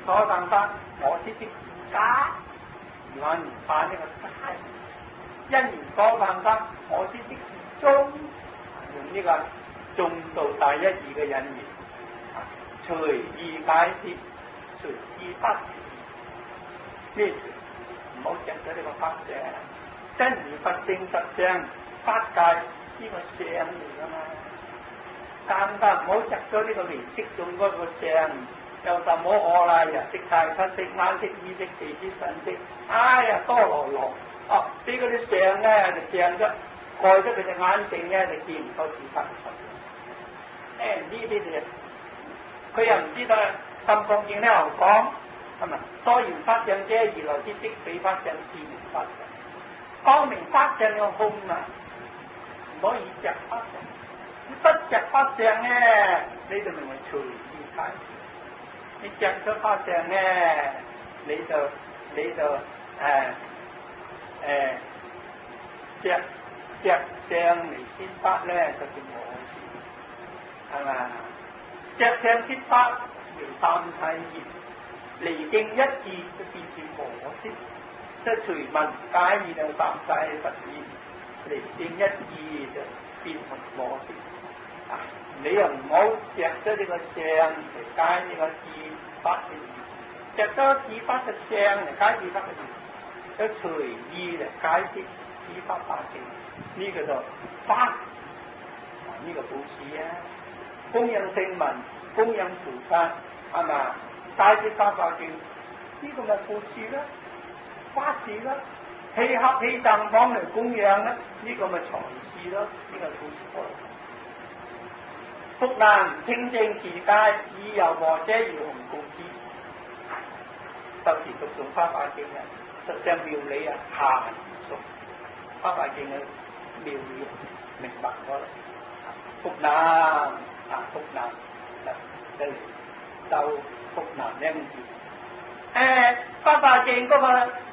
所辦法，我先知假，緣化呢個假，因緣所辦法，我先知中，用呢個中道第一義嘅引言，隨意解釋，隨之不咩？唔好着咗呢個法相，真如法性實相，法界呢個相嚟噶嘛。但唔好着咗呢個名色中嗰個相，有什麼我啦呀？色態七色眼色意識地識神識，哎呀多羅羅哦！俾嗰啲相咧就正咗，蓋咗佢隻眼睛咧就見唔到自法嘅實相。呢啲嘢，佢又唔知道《心經》咧又講。係咪？所言法相者，如來之即非法相，是名法相。講明法相嘅空啊，唔可以着法相。不着法相咧，你就名為隨意解釋；你着咗法相咧，你就着相嚟先法咧，就叫我先，係嘛？着相先法叫三體現。離境一致就變成我先，即係隨文解義就三世實現，離境一致就變成我先。你又唔好着咗呢個相嚟解呢個自法嘅義，着咗自法嘅相嚟解自法嘅義，就隨意嚟解釋自法法性，呢個就法。呢個故事啊，供養聖文，供養菩薩，係嘛？大智法華經呢個咪故事啦，法事啦，氣合氣綻講嚟供養啦，呢個咪財事咯，呢個故事多。福難清淨持戒，以柔和者如紅供之。當時讀誦法華經啊，實上妙理啊，下文熟。法華經嘅妙理明白咗啦。福難福難嚟就。福難兩字，法華經嗰個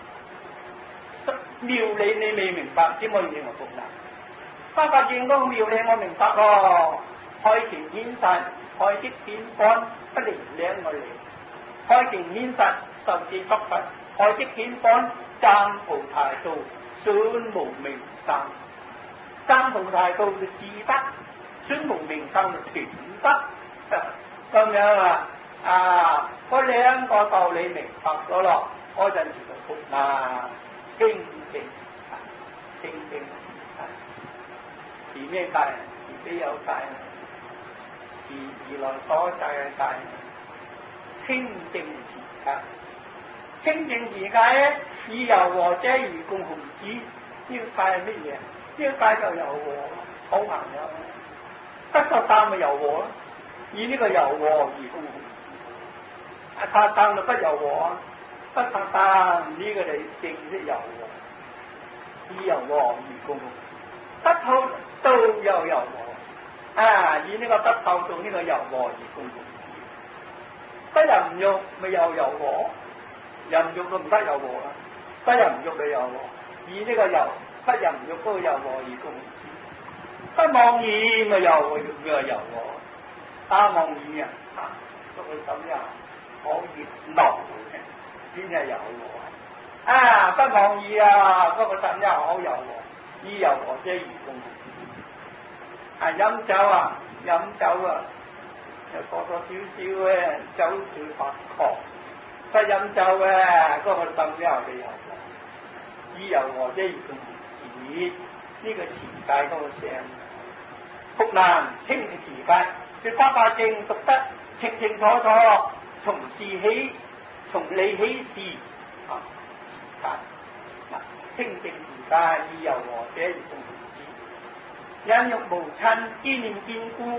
妙理你未明白，點可以認為福難？法華經嗰個妙理我明白咯，開權顯實，開即顯幹，不離兩個離。開權顯實，受持不佛；開即顯幹，證菩提道，損無明生。證菩提道就自得，損無明生就斷得，咁樣嗰兩個道理明白咗咯，嗰陣時就福難清淨，清淨是咩戒？是非有戒，是如來所制嘅戒，清淨持戒。清淨持戒咧，以柔和者如供紅紙。呢個戒係乜嘢？呢個戒就柔和，好朋友，得個擔咪柔和咯。以呢個柔和而供紅。塔擔就不柔和，不塔擔呢個就正式柔和，以柔和而供紅。得透道又柔和，以呢個得透到呢個柔和而供紅。不淫欲咪又柔和，淫欲都唔得柔和啦，不淫欲咪柔和，以呢個不淫欲嗰個柔和而供紅。不妄語咪又柔和，打妄語嗰個手又好熱鬧嘅，先係柔和。不妄語嗰個心又好柔和，以柔和者而供紅。飲酒就多多少少嘅酒醉發狂，不飲酒嗰個心又係柔和，以柔和者而供紅。呢個持戒嗰個聲，福難清淨持戒，佢法華經讀得清清楚楚，從理起事持戒，清淨持戒，以柔和者而供紅。忍辱無親，堅念堅固。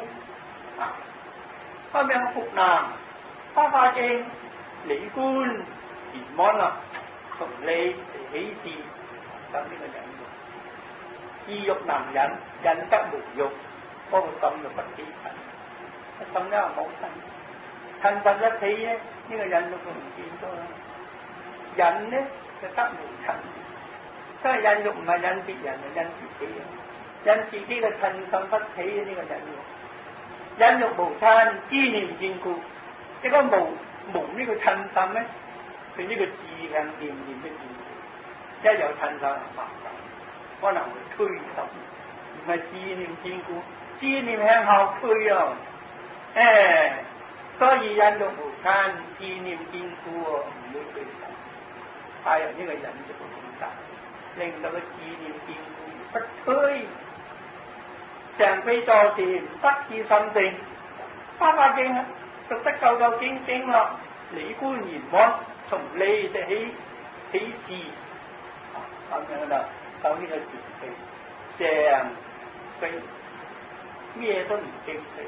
咁樣福難，法華經理觀圓滿啦，從理嚟起事，咁呢個忍辱。意欲難忍，忍得無欲，嗰個心就不起親，心咧冇親，親實一起咧，呢個忍辱就唔見咗啦。忍咧就得無親，所以忍辱唔係忍別人，係忍自己。忍自己嘅親心不起呢個忍辱，忍辱無親，知念堅固。呢個冇呢個親心咧，佢呢個志向念念都堅固，一有親心就麻煩，可能會推心，唔係志念堅固，志念向後推啊！所以忍辱無間，志念堅固喎，唔會推心。太陽呢個忍辱無間，令到個志念堅固不推。常非坐禪，得意心定。花花經啊，讀得夠夠經經咯。理觀圓滿，從理就起事，咁樣啦。到呢個時期，常非咩都唔經非，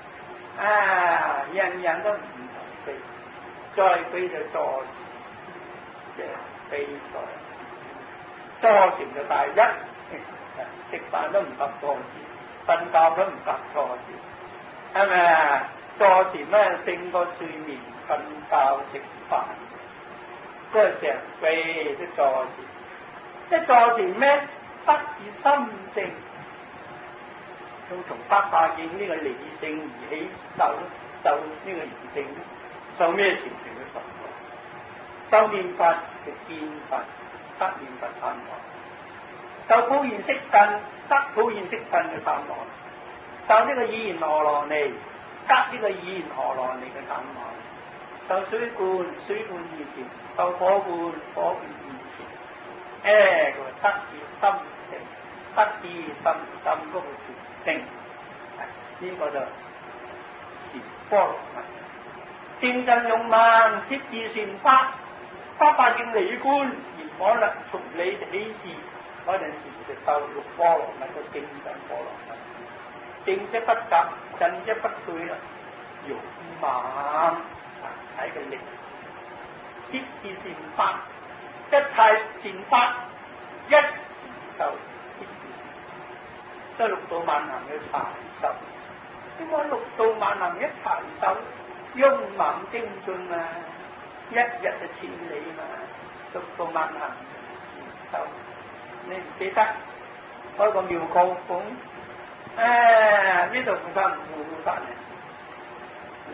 人人都唔非，再非就坐禪，即係非坐。坐禪就第一，食飯都唔及坐禪。瞓覺都唔及坐禪，係咪啊？坐禪咧勝過睡眠、瞓覺、食飯，都係常非都坐禪。一坐禪咩？得以心靜，要從八法境呢個理性而起受呢個理性，受咩禪定嘅受？受念佛就見佛，得念佛三王；受普賢識分，得普賢識分嘅三王；受呢個語言陀羅尼，得呢個語言陀羅尼嘅三王；受水觀現前，受火觀現前。佢話得以心定，得以心嗰個禪定，呢個就禪波羅蜜。正真勇猛，攝自善法，八法境理觀，而可能從理起事。嗰陣時就受六波羅蜜嘅正真波羅蜜，正則不雜，真則不退啦。勇猛睇嘅力，攝自善法，一切善法一時受攝自，即係六度萬行嘅禪受。點解六度萬行一禪受？勇猛精進啊，一日就千里嘛，六度萬行禪受。你唔記得開個妙高峰？呢度唔得唔護法嘅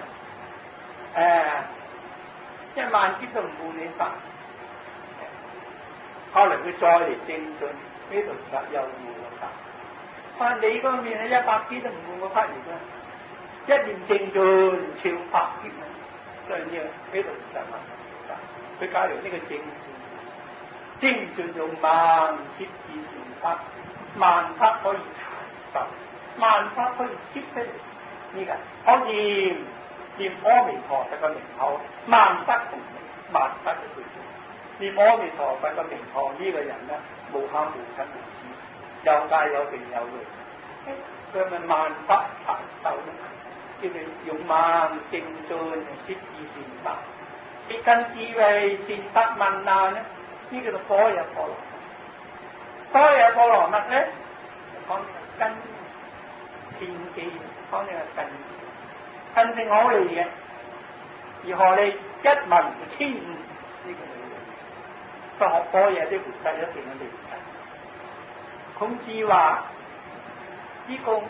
，1萬劫都唔護你法。後來佢再嚟精進，呢度實有護我法。你嗰面係100劫都唔護我法嚟㗎，一念精進超百劫啊！所以呢度實嘛，佢加入呢個精進。精進勇猛，攝自善法，萬法可以禪受，萬法可以攝出嚟。呢個好似念阿彌陀佛嘅名號，萬法同名，萬法都去做。念阿彌陀佛嘅名號呢個人咧，無慳無親無私，有戒有定有慮，佢咪萬法禪受咯？叫做勇猛精進，攝自善法，別近智慧善法問難咧。呢叫做般若波羅蜜。般若波羅蜜咧，講呢個根天機，講呢個根，真正好利嘅。而何利一文千悟呢個理論，所以學般若啲菩薩一定要理解。孔子話：呢個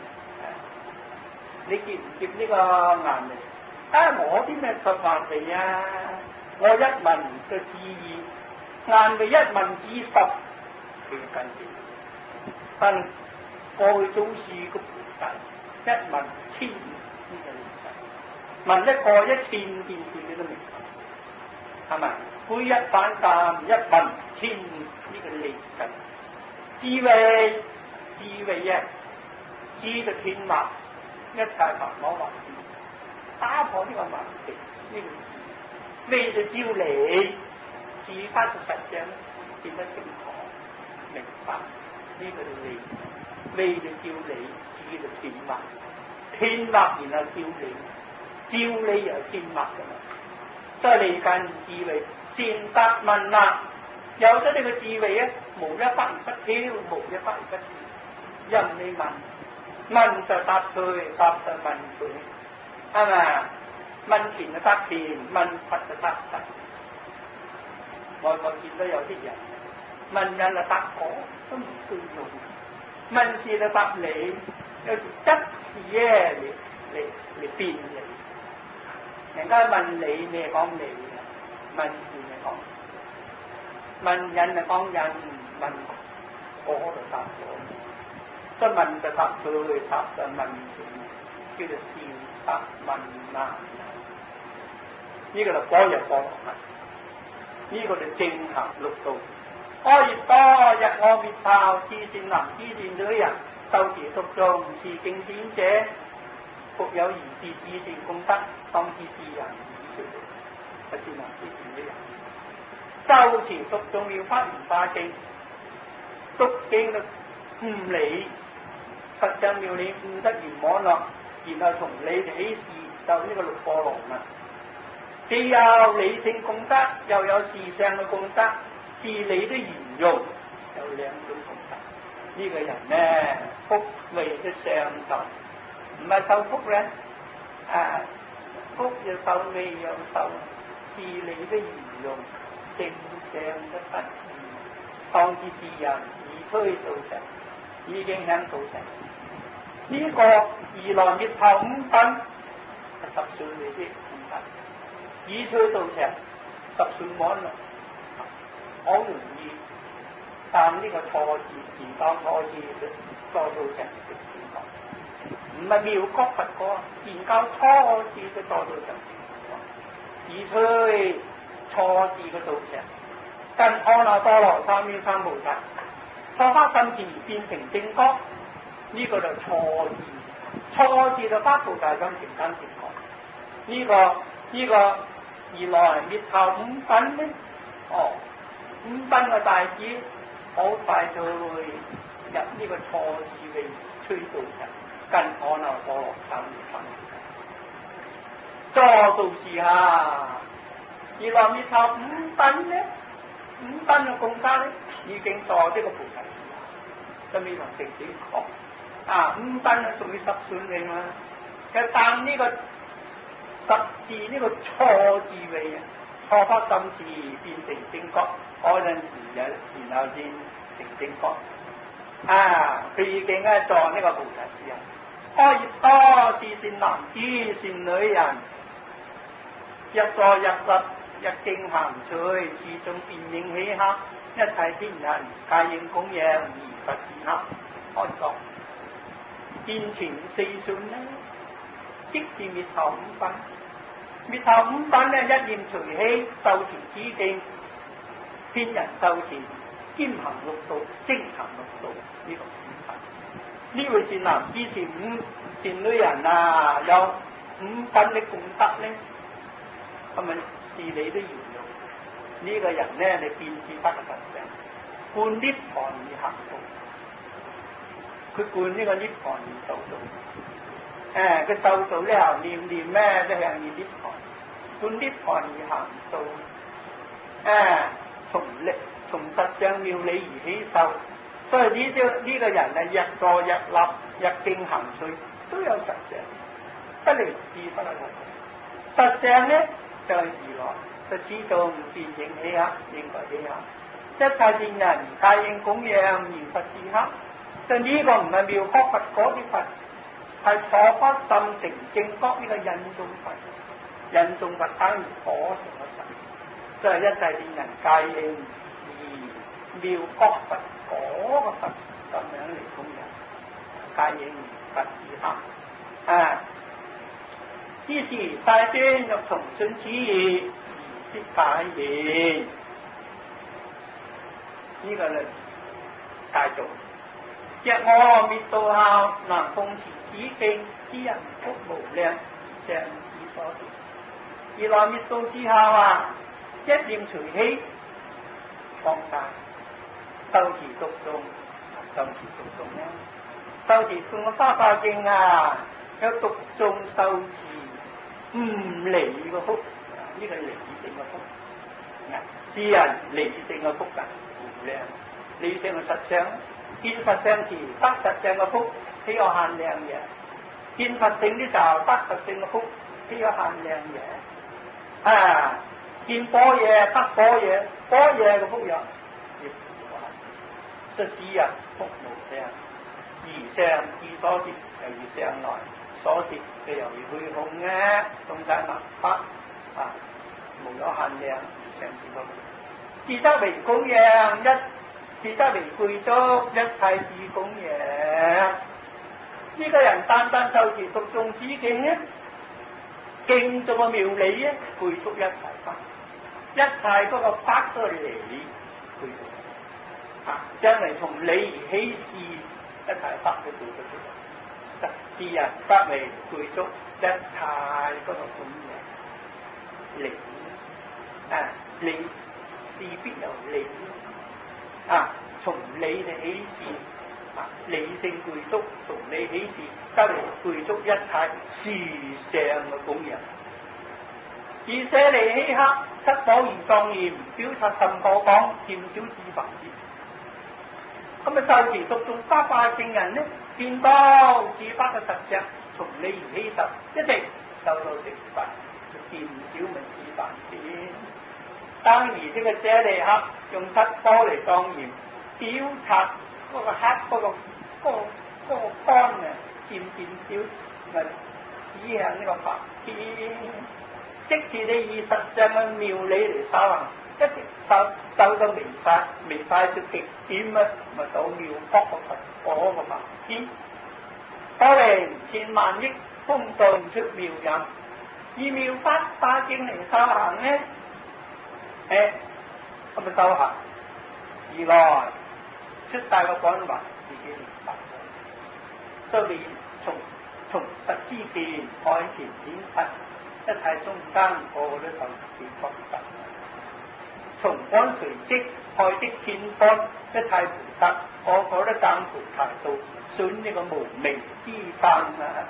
你接唔接呢個顏嚟？我啲咩佛法嚟啊？我一文嘅智義。硬嘅一文指十，佢嘅根基。但過去祖師嘅菩薩一文千呢個理解，問一個1000件事你都明白，係咪？背一反三，一文千呢個理解。智慧啊，智就天馬，一切煩惱幻境，打破呢個盲點，呢個智，慧就照理。自發嘅實相變得清楚明白，呢個就理，理就照理，智就天馬，天馬然後照理，照理又天馬㗎嘛。所以理根智慧，善法問難，有咗呢個智慧咧，無一法而不挑，無一法而不智，任你問就答對，答就問對，係咪？問田就答田，問佛就答佛。外國見到有啲人問人就答我，都唔對用；問事就答你，有時執事咧嚟辯理。 人家問你，你係講你嘅；問事你講問人就講人，問我就答我。即係問就答佢，答就問佢，叫做善答問難。呢個就般若波羅蜜，呢個就正行六道。阿耨多日我滅後，至善男至善女人，受持讀誦是經典者，復有如是至善功德，當知是人已出離。不善男至善女人，受持讀誦妙法蓮華經，讀經悟理實相妙理悟得圓滿咯，然後從理起事就呢個六波羅蜜。既有理性功德，又有事相嘅功德，事理的圓融，有兩種功德。呢個人呢，福慧嘅上頭，唔係受福咧，福又受，慧又受，事理的圓融，性相嘅不異，當知是人已趨道成，已經響道成。呢個如來滅後五品係10歲嚟啲五品。已趨道成10歲滿啦，好容易，但呢個錯字研究錯字做到成成功，唔係妙覺佛果，研究錯字就做到成成功。已趨錯字嘅道成，跟阿耨多羅三藐三菩薩錯發心時變成正覺，呢個就錯字，錯字就發菩提心成真正覺。呢個如來滅後五品呢？五品嘅大子好快就會入呢個錯字嘅趨道成，跟阿耨多羅三藐三菩薩。坐道時下，如來滅後五品呢？五品嘅功德呢，已經坐呢個菩提樹下，就未能成正覺。五品啊，屬於10選嚟嘛，但呢個10字呢個錯字位啊，錯發心時變成正覺，嗰陣時然後先成正覺。佢已經坐呢個菩提樹下。阿耨多至善男至善女人，日坐日立，日經行隨，時中變影起刻，一切天人皆應供養而不自刻。開講見前四順呢，即是滅後五品。滅後五品呢，一念隨起，受持此經，天人受持兼行六道，精行六道，呢個五品。呢位善男至善女人啊，有五品的功德呢，係咪事理都圓融？呢個人呢，你見智不實相，觀涅槃而行道。佢觀呢個涅槃而受道，佢受道咧又念咩都向涅槃，觀涅槃而行道，從實相妙理而起受，所以呢個人啊，日坐日立，日經行隨，都有實相，不離智不離實。實相呢就係如來，就始終變影起刻，應該起刻，一切天人皆應供養而不自刻。就呢個唔係妙覺佛嗰啲佛，係錯發心成正覺呢個印中佛，印中佛等於果成嘅佛，即係一切天人皆應而妙覺佛嗰個佛咁樣嚟供養，皆應而不自刻。於是大尊欲從信此義而釋解言，呢個咧大眾。若我滅度後，能奉持此經，此人福無量，上師所說。如來滅度之後一念隨起，放大受持讀誦，受持讀誦啦，受持誦個花花經有讀誦受持唔理個福，呢個係理性嘅福，智人理性嘅福無量，理性嘅實相。見實相時得實相嘅福，豈有限量嘅；見佛性啲時候得實性嘅福，豈有限量嘅。見般若得般若，般若嘅福有亦無限。即使人福無量，如上智所說，就如上來所說，佢由於虛空嘅東西萬法無有限量，上至嗰度，自得為供養自得為具足，一切自供養。呢個人單單受持讀誦此經咧，經中嘅妙理咧，具足一切法，一切嗰個法都係理具足。將嚟從理而起事，一切法都具足出嚟。是人得為具足一切嗰個供養理。理事必有理從理嚟起事，理性具足，從理起事，得嚟具足一切事上嘅供養。而舍利希克七寶而莊嚴，表察甚可講，漸少至凡之。咁受持讀誦八法聖人呢，見到至法嘅實相，從理而起實，一直受到成佛，漸少咪至凡之。當然呢個舍利克用七寶嚟莊嚴，表察嗰個黑嗰個光漸少，咪指向呢個法天。即是你以實相嘅妙理嚟修行，一直修到明快到極點咪到妙法嗰個法天。多嚟千萬億風動出妙人，以妙法化境嚟修行呢？咁修行，而來出大個講話，自己明白咗，所以從實施見開前顯實，一切中間個個都受持覺得，從觀隨即開即見觀，一切菩薩個個都證菩提道，信呢個無明之身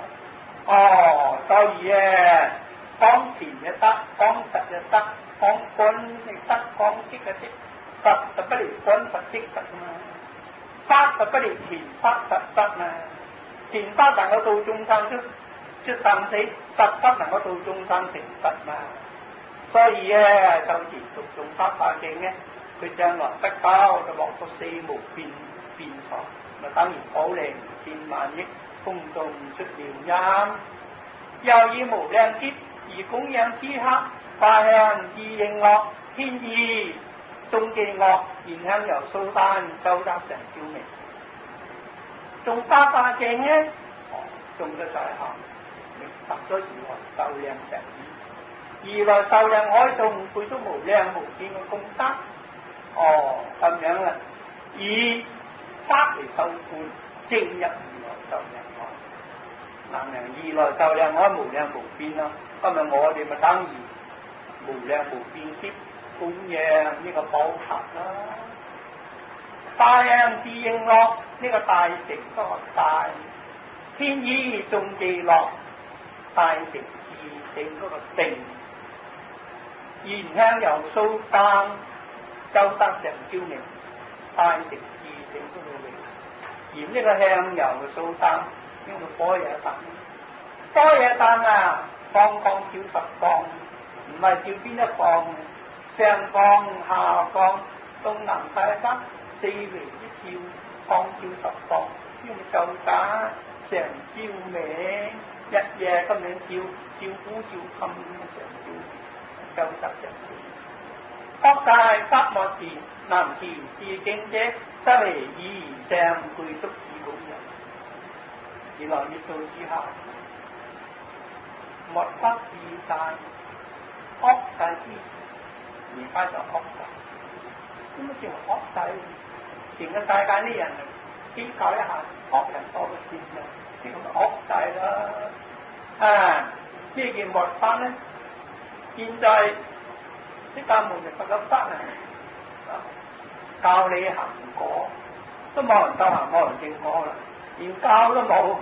所以講前就得，講實就得，講觀就得，講即就即，實就不離觀實即實嘛，法就不離前法實得嘛，前法能夠度眾生出生死，實法能夠度眾生成佛嘛。所以受持讀誦八法經咧，佢將來得交就獲得四無邊財，咪等於寶靈千萬億風動出妙音，又以無量劫而供養此刻，化向自應樂，天意眾記樂，現香由蘇丹周得成照明。誦八法經咧，誦得在行，明白咗如何受量成義，而來受量海眾配足無量無邊嘅功德。咁樣以法嚟受觀，正入如來受量海，能如來受量海無量無邊咯。今日我哋咪等於無量無邊啲供養呢個寶塔啦。化向自應樂，呢個大成嗰個大天意眾記樂，大成自性嗰個定，現香由蘇丹周得成照明，大成自性嗰個明。而呢個香油嘅蘇丹，呢個般若燈，般若燈方光照十方，唔係照邊一方，上方下方東南西北四圍一照，光照十方，呢個就打常照明，日夜咁樣照古照今常照，周得成照。惡大法莫持，能持自敬者，得為以上具足自供養。而來越到之後，莫不自大，惡大之時，而家就惡大。點解叫惡大？全個世界啲人比較一下，惡人多過善人，呢個惡大啦。咩叫莫法呢？現在釋迦牟尼佛嘅法教你行果，都冇人修行，冇人證果啦，連教都冇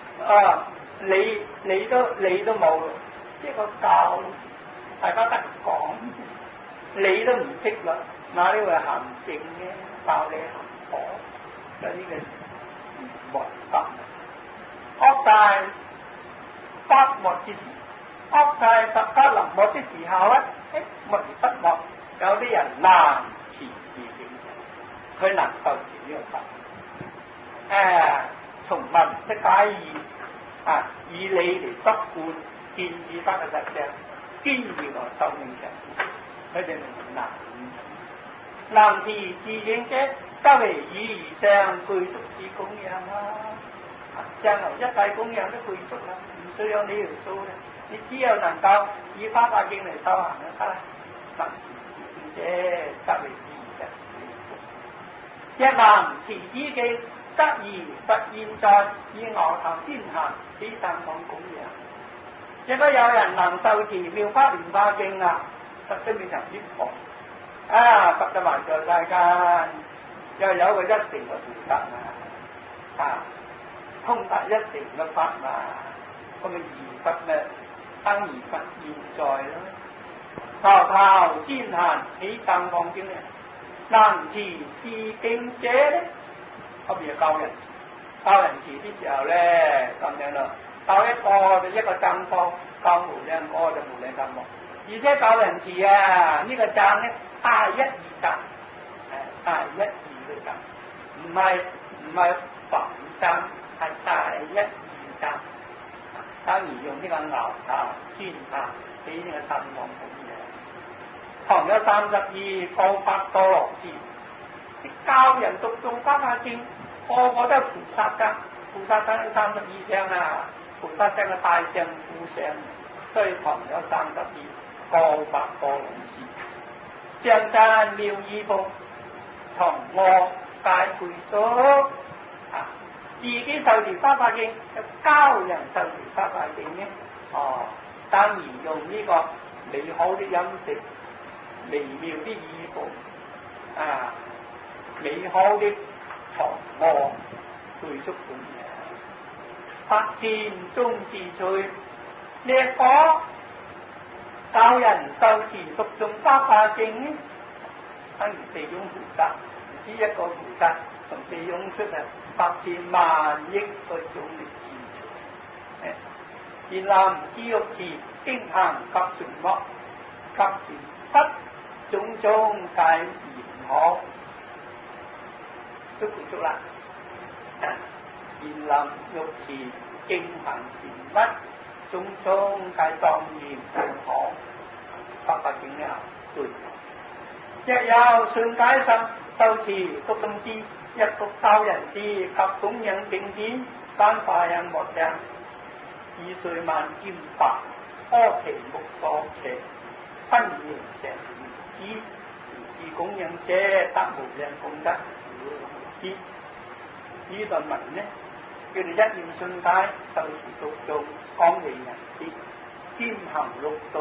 你都冇，即係個教大家得講，你都唔識啦，哪呢位行證嘅教你行果，所以呢個莫法惡大法莫之時，惡大佛法臨莫之時候莫而不莫，有啲人難持自境，佢能受持呢個法。從文的解義， 以你嚟執觀，建議得嘅實際，堅如來壽命長，佢哋名南持。南持自應者，則為以而上具足之供養啦。上頭一切供養都具足啦，唔需要你嚟做嘅，你只有能夠以法華經嚟修行就得啦。南持自應者，則為以而上具足。一南持之經，則而實現在以牛頭先行此三項供養。如果有人能受持妙法蓮華經啊，實質變成啲佛佛就還在世間，又有個一成嘅菩薩通達一成嘅法咁咪而佛咩？當而佛現在咯。頭頭先行此三項經咧，南持是經者咧，後邊係教人持啲時候咧咁樣咯，教一個就一個讚科，教無量個就無量讚科，而且教人持呢個讚咧大一二讚，大一二嘅讚，唔係凡讚，係大一二讚，當然用呢個牛頭專讚俾呢個三項供養。旁有32個法多羅士，教人讀誦法華經，個個都係菩薩㗎，菩薩等有32相菩薩等嘅大相副相，所以旁有32個法多羅士，上讚妙義部，同我解具足自己受持法華經，就教人受持法華經呢？當然用呢個美好的飲食。微妙的衣服美好的床臥，具足供養。法前中自趣，呢個教人受持讀誦法華經，等於地涌菩薩，唔知一個菩薩從地涌出嚟，法前萬億個種力自趣。然後知欲持經行及傳默及傳失。種種戒嚴可都具足啦。言林欲持經行禪乜，種種戒莊嚴嚴可，法華經啊對。亦有信解心受持讀誦之，一讀教人之及供養經典，翻化人莫障，以歲萬兼法，柯其目所騎，分形成。以供養者得無量功德。呢段文呢，叫做一念信解，受持讀誦，廣為人知，兼行六道，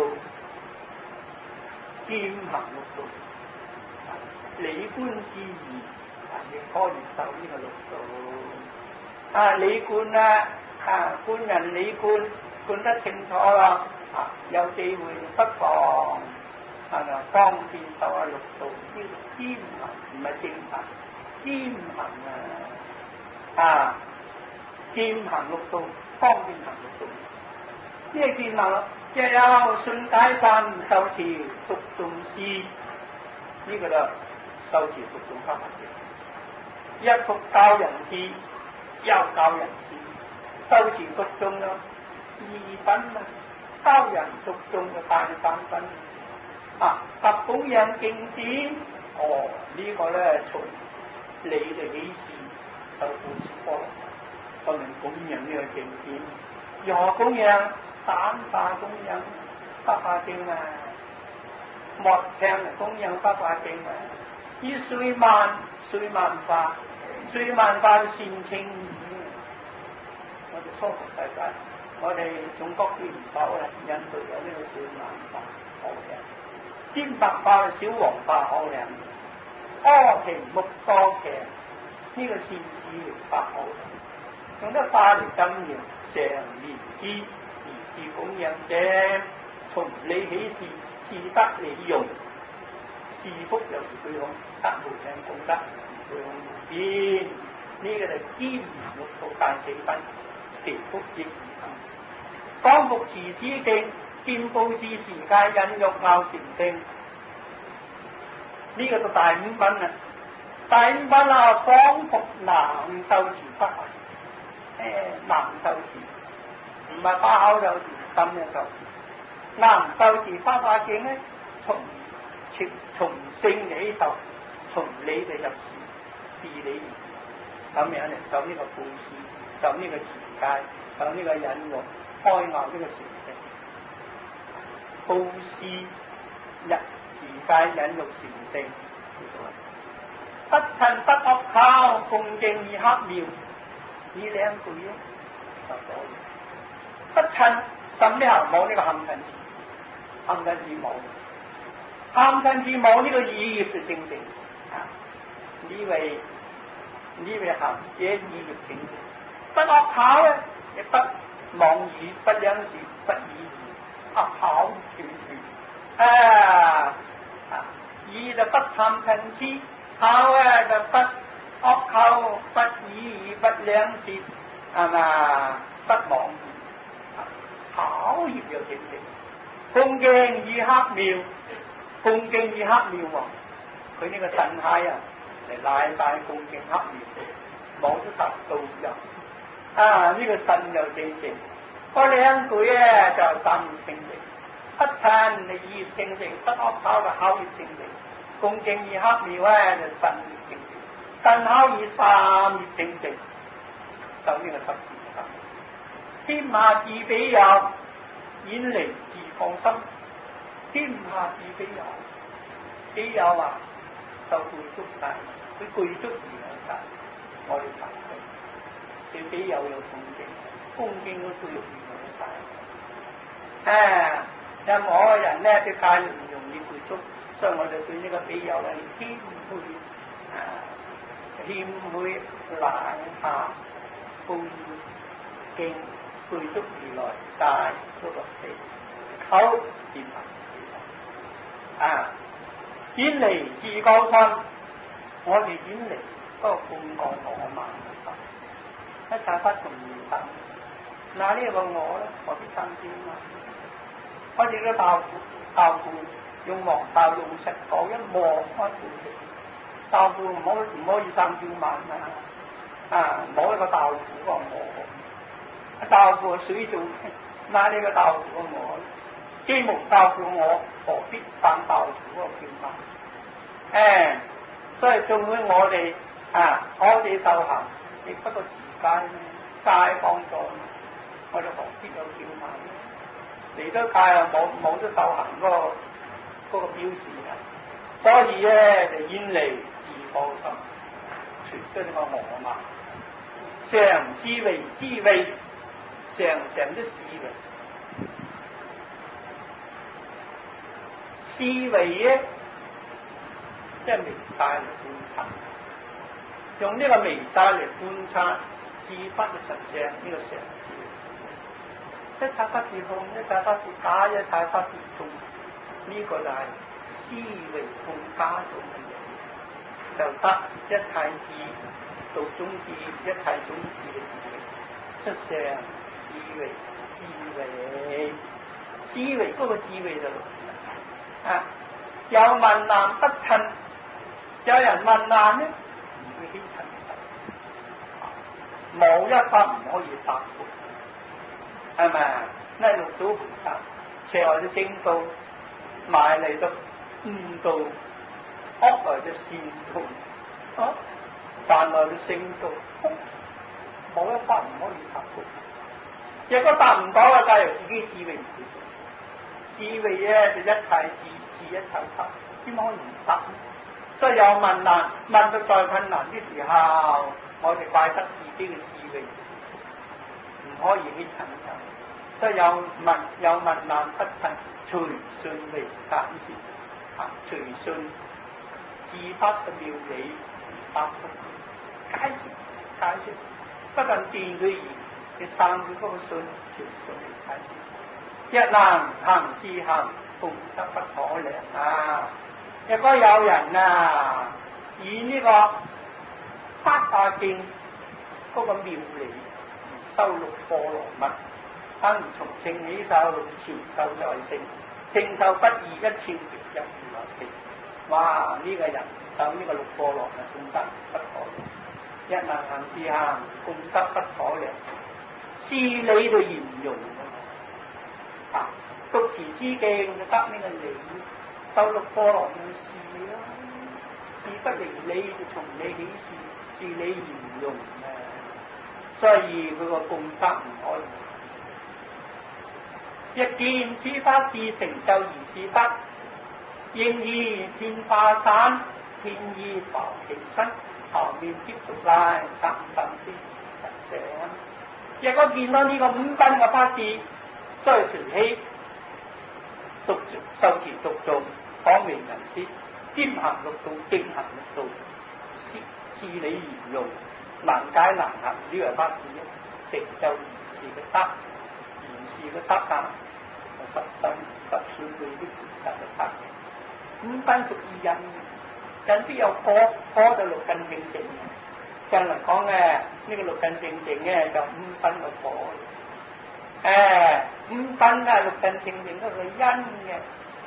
理觀之義，亦可以受呢個六道。理觀觀人理觀得清楚啦，有機會不妨。方便受六道，叫做兼行，唔係正行，兼行兼行六道，方便行六道。咩兼行？即有信解心受持讀誦師，呢個就受持讀誦法華經。一讀教人師，又教人師，受持讀誦咯，二品教人讀誦嘅大三品。及供養經典，呢個咧從你哋起事就布施波羅，我們供養呢個經典，如何供養？三化供養法華經莫聽供養法華經以歲萬化善情我哋娑婆世界，我哋中國啲唔夠啦，印度有呢個歲萬化好嘅。尖白化小黃化好靚，柯其目多騎，呢個善智法好，用得化嚟浸染，常念之而是供養者，從你起事，是得你用，是福又是對用，得無量功德，對用無邊，呢個就兼六道大四品，其福亦如是。當復持此經。見布施持戒忍辱樂禪定，呢個就大五品啦。大五品仿佛難受持法華，難受持。 唔係把口有時心嘅就難受時花花境咧，從性起受，從理地入事理咁樣嚟受呢個布施，受呢個持戒，受呢個忍辱，開悟呢個禪定。布施、持戒、忍辱、禪定，不親不惡口，恭敬而克妙，呢兩句咧就可以。不親，甚咩行冇呢個冚近似，冚近似冇，冚近似冇呢個意業嘅正定啊！呢位行者意業正定，不惡口咧，亦不妄語，不兩舌，不語言，惡口斷斷語就不貪嗔癡，口咧就不惡口，不語言，不兩舌，係嘛？不妄語。口業又正定，恭敬與克妙，恭敬與克妙喎。佢呢個神態啊，嚟賴大恭敬克妙，冇得達到入。呢個腎又正定，嗰兩句咧就腎正定，不親你意業正定，不惡口嘅口業正定，恭敬與克妙咧就腎業正定，腎口與三業正定，就呢個十字。天下自比有，遠離自放心。天下自比有，比有啊，受具足大，佢具足而兩大，我哋談佢。對比有恭敬，恭敬嗰具足而兩大。任何人咧對戒唔容易具足，所以我哋對呢個比有咧謙虛冷下恭敬。具足而來，大足落地，口掂遠離自高心，我哋遠離嗰個半個我慢嘅心，一切不從緣等。嗱呢個我咧，何必生添啊？我哋個豆腐用黃豆用石膏一磨開佢，豆腐唔可以生焦慢冇一個豆腐個我。豆腐水做，拿呢個豆腐個我，既無豆腐我，何必生豆腐個叫法？所以縱使我哋修行，亦不過持戒幫助，我哋何必有叫法咧？離咗戒又冇得修行嗰個標示啊！所以咧就遠離自高心，除咗呢個我嘛，常思維知慧。常的思維咧，即係微細嚟觀察，用呢個微細嚟觀察自不嘅實相，呢個常思維，一切不是空，一切不是假，一切不是眾，呢個就係思維共加種嘅嘢，就得一切智到中智，一切種智嘅智出相。智慧嗰個智慧就有問難不親，有人問難咧唔會起親，冇一法唔可以答覆，係咪啊？呢六祖菩薩斜來就正道，埋嚟就悟道，惡來就善道，犯來就聖道，冇一法唔可以答覆。若果答唔到啊，就由自己智慧唔去做。智慧咧就一切智一切答，點可以唔答呢？所以有問難，問到再困難嘅時候，我哋怪得自己嘅智慧唔可以去尋求。所以有問難不親，隨順為解説，隨順自不嘅妙理答覆解釋，不但斷佢而。你生佢嗰個信，全信嚟睇。一難行是行，共得不可量若果有人以呢個八大經嗰個妙理修六波羅蜜，當從正起手，朝受在聖，聖受不二一朝入如來境。哇！呢個人修呢個六波羅蜜功德不可量，一難行是行，共得不可量。 事理就嚴容啊！讀詞知鏡就得呢個理，修六波羅蜜事啦，事不離理就從理起事，事理嚴容啊！所以佢個共得唔可以。一見此法事成就而是得，應以天化散，天意浮其身，後面接續來三品先實成。若果見到呢個五品嘅法事，所以隨起受持讀誦，講明人師，兼行六道，經行六道，事理嚴容，難解難行，呢個法事成就如是嘅得，如是嘅得啊！實身實算對啲其他嘅得。五品屬於人，人必有果就六根清淨。將來講呢個六根清淨呢，就五品嘅果。五品啊，六根清淨嗰個因嘅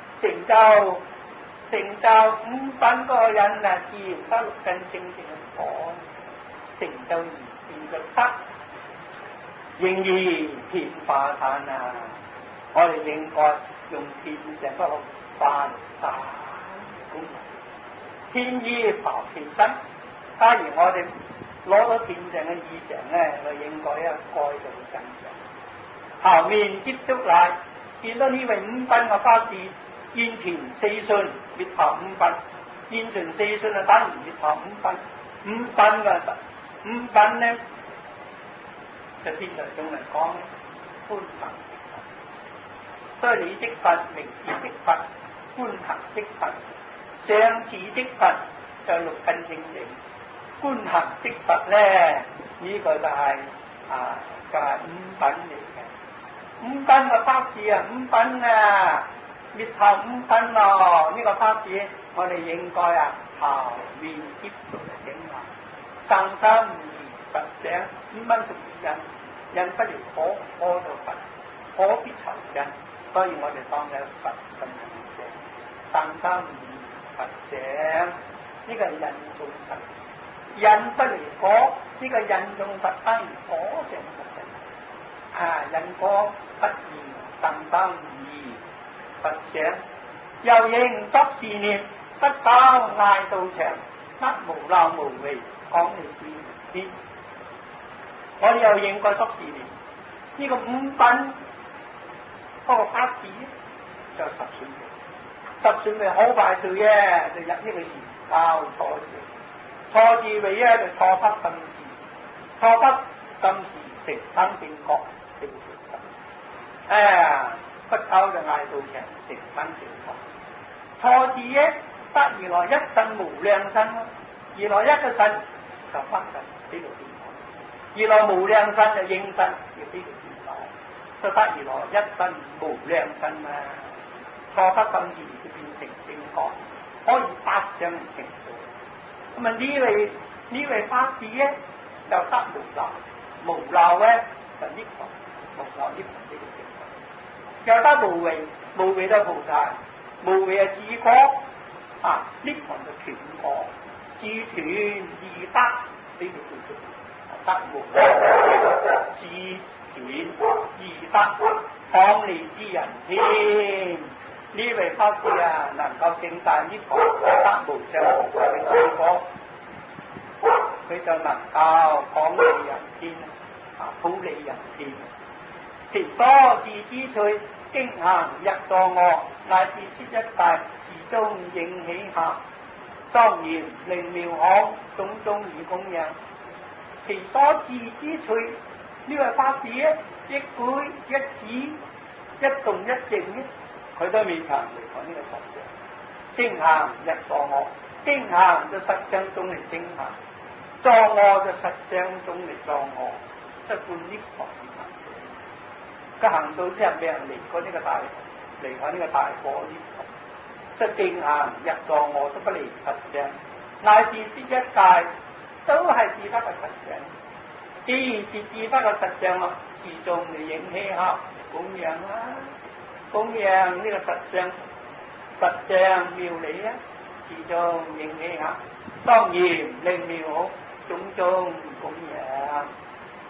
成就五品嗰個因啊，自然得六根清淨嘅果，成就如是嘅得。應以天化散啊！我哋應該用天成嗰個化散功能，天意浮其身。假如我哋攞到天成嘅意象咧，就應該改到真相。後面接觸嚟，見到呢位五品嘅法事，現前四順滅後五品，現前四順啊，等於滅後五品。五品咧，就天台中嚟講咧，觀行即佛，所以理即佛，明智即佛，觀行即佛，相似即佛，就六根清淨。觀行即佛咧，呢個就係五品嚟嘅。五品嘅法事啊，五品啊，滅後五品咯。呢個法事我哋應該後面接觸嚟整下。生心而佛想，五品屬於人，人不離可到佛，可必求人。所以我哋當嘅佛咁樣寫，生心而佛想，呢個人做佛。人不離果，呢個人用佛當然果成佛嘅。人果不異，生心而佛想，又應作是念，不走嗌道場，乜無漏無為，講你知天。我哋又應該作是念，呢個五品嗰個法事就十算味好快脆嘅，就入呢個研究錯字。錯字為就錯不禁事，錯不禁事成生正覺，正成佛。不偷就嗌到成生正覺。錯字得如來一身無量身咯，如來一個身就不近呢度變化，如來無量身就應身要呢度變化，就得如來一身無量身啊！錯不禁事就變成正覺，可以八相成道。咁啊呢位法事咧就得無漏，無漏咧就涅槃，無漏涅槃呢個正覺。又得無為，無為就菩薩，無為啊自果涅槃就斷果，自斷而得呢個叫做得無為，自斷而得匡利之人天。呢位法事能夠證大涅槃，得無上菩薩嘅自果，佢就能夠匡利人天，普利人天。其所自之趣，經行入座臥，乃至出一界，時中應起下，莊嚴靈妙行，種種以供養。其所自之趣，呢位法事一舉一指一動一靜佢都未曾離開呢個實相。經行入座臥，經行就實相中嚟經行，座臥就實相中嚟座臥，即係半涅槃。個行道之後俾人離開呢個大火涅槃，即係經行入座臥都不離實相，乃至出一界都係自得嘅實相。既然是自得嘅實相咯，時眾嚟應起下供養啦，供養呢個實相妙理時眾應起下，當然靈妙好種種供養。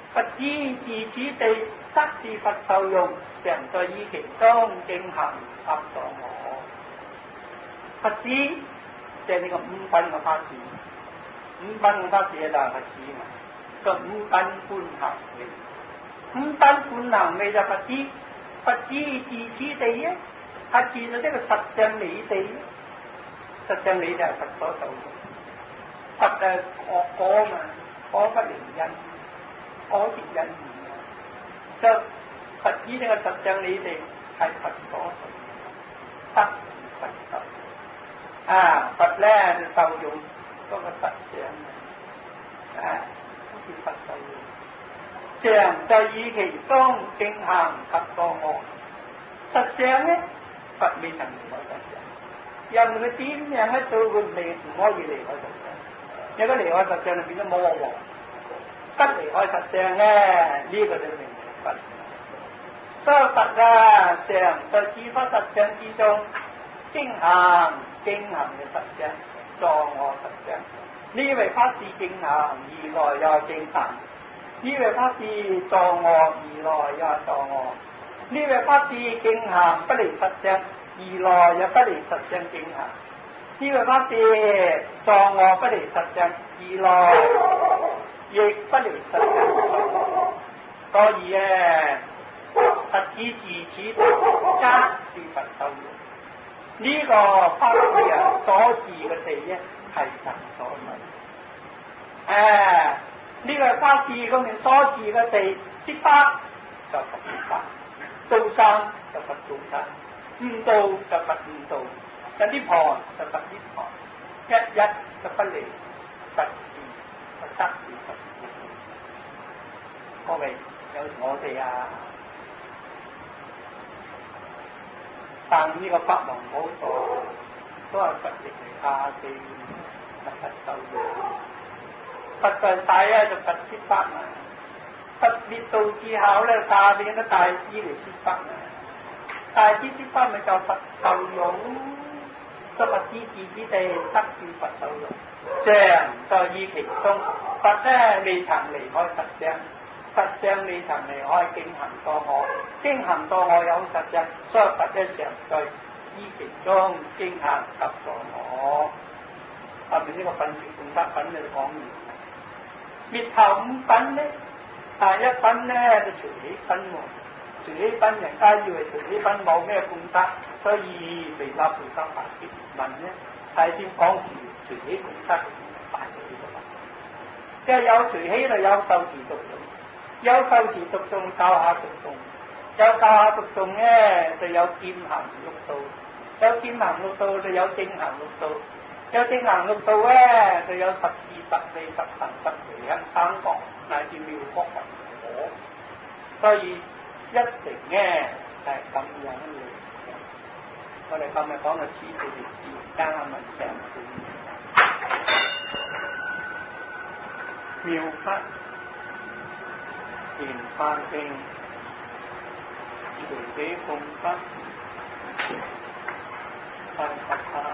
佛知自此地得是佛受用，常在於其中經行合作我。佛知即係呢個五品嘅法事，五品嘅法事就係佛知嘛。個五品觀行味，五品觀行味就佛知，佛知自此地啊，係自在呢個實相理地，實相理就係佛所受用。佛係果嘛，果不離因，果即因緣啊。就佛知呢個實相理地係佛所受，得是佛受。佛咧就受用嗰個實相好似佛受用，常在於其中經行及作我。實相咧，佛未曾離開實相，任佢點樣喺做佢唔可以離開實相。如果離開實相就變咗魔王，不離開實相咧，呢個就明佛。所以佛常在諸法實相之中經行嘅實相，作我實相。呢位法是經行而來又經行，呢位法是作我而來又作我，呢位法是經行不離實相而來又不離實相經行，呢位法是作我不離實相而來亦不離實相作我。所以佛知自此地皆是佛受用。呢個法事所治嘅地咧係神所受。呢個法事嗰邊所治嘅地，識法就佛識法，道生就佛道生，悟道就佛悟道，有啲旁就佛啲旁，一就不離佛事，佛得是佛事。各位有時我哋但呢個法門好多都係佛力嚟地，佛受用。佛在世就佛識法嘛，佛滅道之後咧，下邊嘅大師嚟識法嘛，大師識法咪就佛受用，所以佛知自此地得是佛受用，常在於其中。佛咧未曾離開實相，實相未曾離開經行作我，經行作我有實相，所以佛咧常在於其中經行及作我。後面呢個品是共得品就講完。滅頭五品咧，一品咧就隨喜品喎，隨喜品人家以為隨喜品冇咩功德，所以未立培生白結問咧，係先講住隨喜功德大嘅呢個品。即係有隨喜就有受持讀誦，有受持讀誦教下讀誦，有教下讀誦咧就有見行六道，有見行六道就有正行六道。有正行六道咧，就有十智、十理、十行、十隨行、三覺乃至妙覺佛果。所以一定咧係咁樣嘅。我哋今日講嘅此地是加文上妙法言法經，隨喜功德係佛法。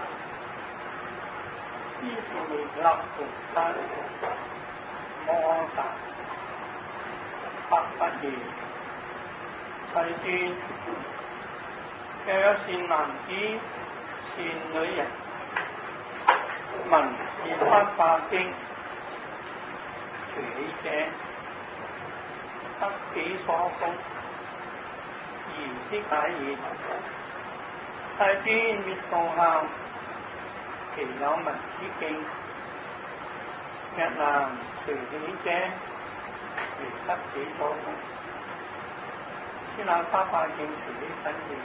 依是立共山摩達百不言，世尊若有善男子善女人聞是法華經，隨喜者得彼所供，言悉解言。世尊滅道後，其有聞此經，若能隨喜者，亦得彼所供。此乃法華經隨喜品言。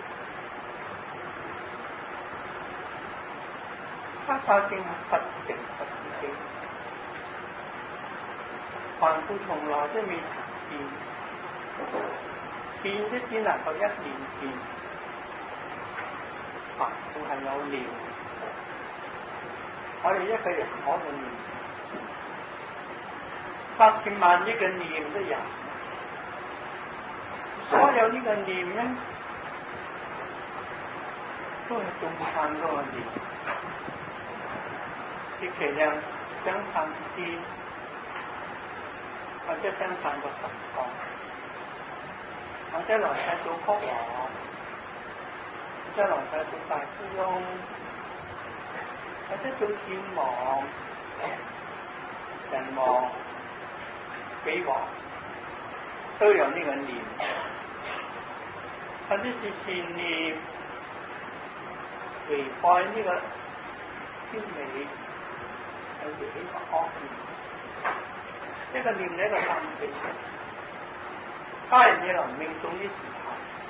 法華經係佛成佛之經，凡夫從來都未曾見，見都只能夠一念見。凡夫係有念。我哋一個人可個念，8,000萬億嘅念都有，所有呢個念咧，都係眾生嗰個念，極其量想犯事， 或者生產個神光，或者來世做國王，或者來世做大富翁，或者做天王、人王、鬼王，都有呢個念，或者是善念，違背呢個天理，係起個惡念。呢個念呢個生死，家人你臨命終的時候，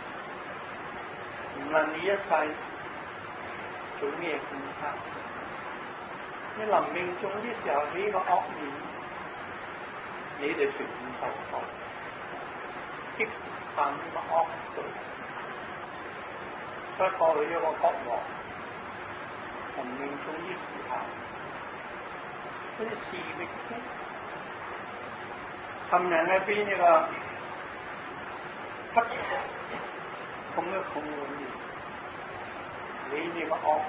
無論你一世做咩功德，你臨命終的時候起個惡念，你哋全部受報，激犯呢個惡罪。所以過去一個國王臨命終的時候，嗰啲事力咧。尋人喺邊呢個黑咁嘅恐怖面，你呢個惡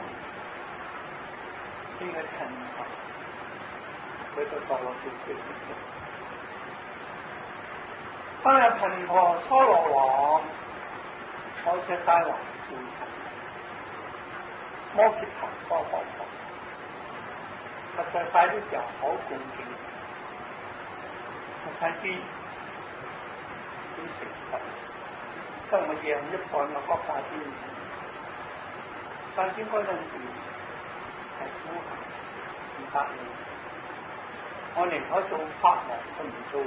呢個塵頭，佢就墮落到地獄。當日頻婆娑羅王，我赤帶王父親，摩羯陀多婆婆，實在晒啲時候好恭敬。睇見好誠實，當我贏一半個國家先，但先嗰陣時係苦行唔答應，我寧可做法王都唔做。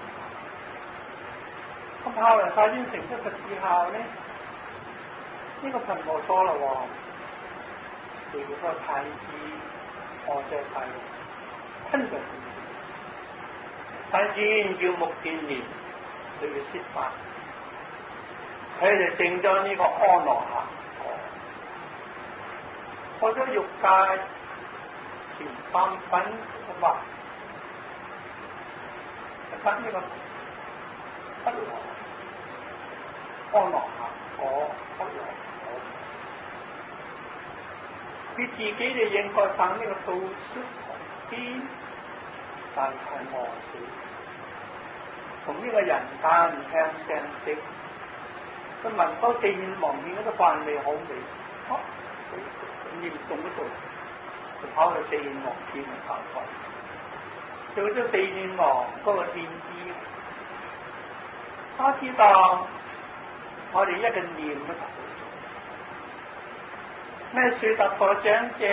咁後來發展成一個之後呢，呢個頻婆娑羅王佢個太子我隻大王吞咗佢。但係叫目犍連佢嘅説法，佢就證咗呢個阿羅漢果，過咗欲界前三品嘅話，就得呢個不羅阿羅漢果不羅果，佢自己就應該生呢個道xuất菩提。但係餓死，從呢個人間向上升，佢聞到四面王面嗰個飯味好味，咁嚴重嗰度，就跑去四面王天嚟求法，做咗四面王嗰個天子，他知道我哋一個念都達到，咩樹突破長者？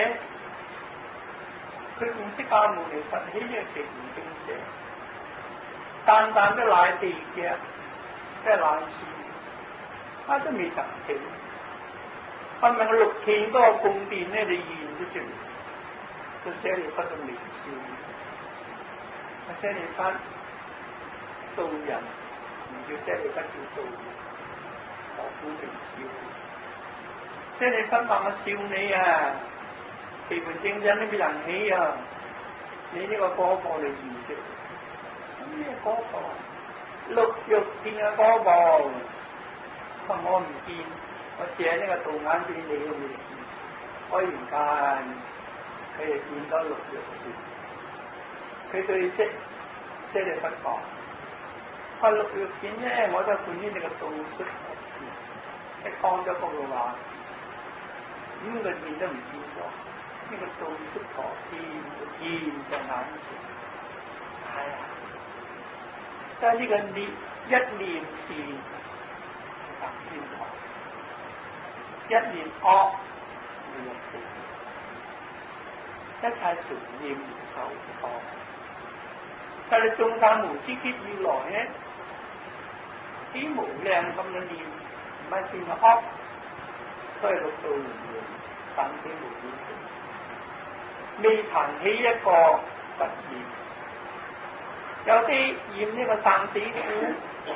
佢同釋迦牟尼佛起呢個奇異經者，單單嘅乃地嘅，即係乃樹，他都未曾起。係咪六天嗰個宮殿咧？你現咗出嚟，個舍利弗都未笑。個舍利弗做人唔叫舍利弗叫做人，我估未笑。舍利弗話：我笑你啊！地盤正真都俾人起啊！你呢個果報你唔識，咁咩果報？六欲天嘅果報，我唔見，我借呢個道眼俾你都未見。開完間，佢就見到六欲天，佢對舍利弗講：我六欲天咧，我就判呢個道出天，一講咗嗰句話，5個天都唔見咗。呢個道出陀天現在眼前，係啊！即係呢個念一念善得天堂，一念惡入地獄，一切隨念而受報。但係眾生無知劫以來咧，幾無量咁嘅念，唔係善惡，都係六道輪迴，生死無邊。未曾起一個佛念，有啲厭呢個生死苦，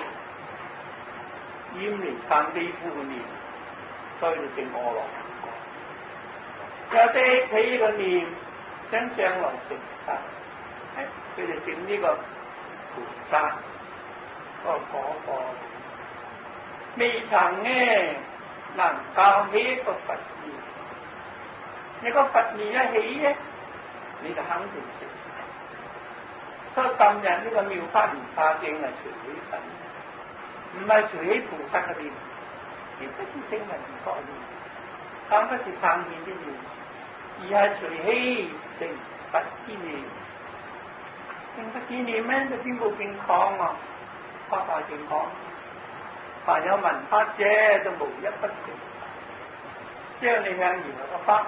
厭離生死苦嘅念，所以就證阿羅漢。有啲起呢個念，想將來成佛，佢就證呢個菩薩嗰個果報。未曾呢能夠起一個佛念，你個佛念一起咧，你就肯定成。 所以今日呢個妙法蓮華經係隨喜神，唔係隨喜菩薩嘅念，亦不是聖人所念，更不是聖賢之念，而係隨喜成佛之念。成佛之念咧，就邊部經講啊？《法華經》講，凡有聞法者，就無一不成。將你向如來嘅法，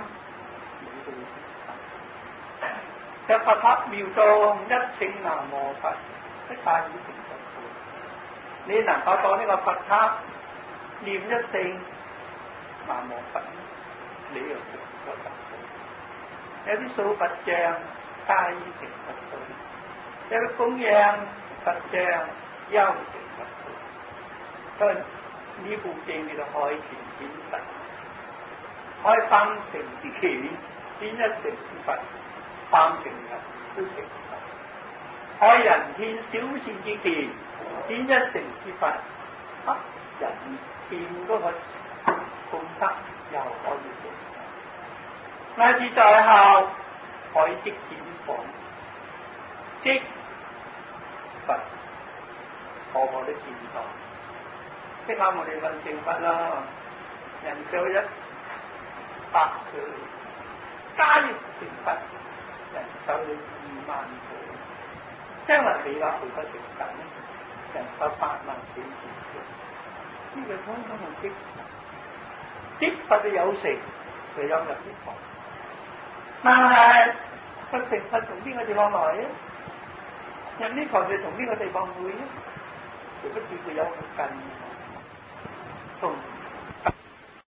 有佛塔妙眾一稱南無佛，即大已成佛道。你能夠到呢個佛塔念一聲南無佛，你就成咗佛道。有啲掃佛像，大已成佛道；有啲供養佛像，又成佛道。所以呢部經叫做海權顯實。開三成之權，顯一成之佛，三成人都成佛。開人見小善之權，顯一成之佛，人見嗰個功德又可以成佛。乃至在後，海即顯放，即佛個個都見到。即刻我哋問成佛啦，人壽100歲，加入成佛，人壽2萬歲。將來你話佢個成佛咧，人壽8萬4千歲。呢個通通係即即佛就有成，就有入呢行。但係個成佛從邊個地方來咧？入呢行就從邊個地方去咧？如果叫佢有個根，從